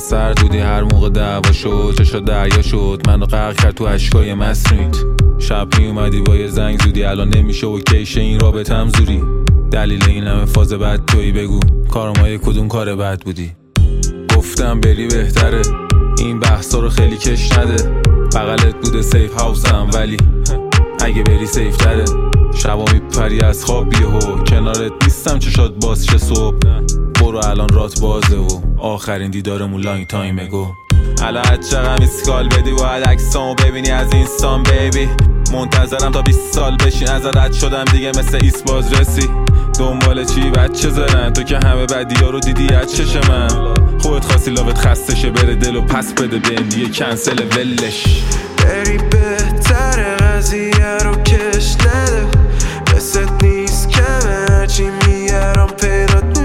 سرد بودی هر موقع دعوا شد، چشا دریا شد منو غرق کرد تو اشکای مصنوعیت. شب می اومدی با یه زنگ زودی، الان نمیشه اوکیشه این رابطم زوری. دلیل این همه فاز بد تویی، بگو کارمای کدوم کار بد بودی؟ گفتم بری بهتره، این بحثا رو خیلی کش نده. بغلت بوده سیف هاوسم ولی اگه بری سیف تره. شبا میپری از خواب بیهو، کنارت نیستم چشات باز شه صبح. برو الان رات بازه و آخرین دیدارمون لانگ تایم اگو. الان چقدر میسکال بدی باید عکسامو ببینی از اینستان بیبی. منتظرم تا 20 سال بشین ازت رد شدم دیگه مثل ایست بازرسی. دنبال چی بچه زرن تو که همه بدی‌ها رو دیدی از چش من. خودت خواستی لاوت خسته شه بره دل و پس بده به دیگه کنسل ولش. بری بهتره قضیه رو کش نده، مثلت نیست کمه هرچی میگرم پیدات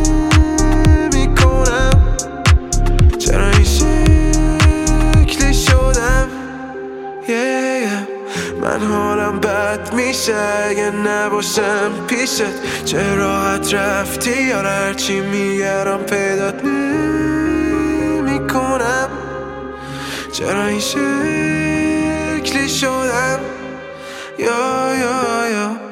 میکنم. چرا این شکلی شدم من حالم بد میشه اگه نباشم پیشت. چه راحت رفتی یا هرچی میگرم پیدات میکنم. چرا این شکلی شدم یا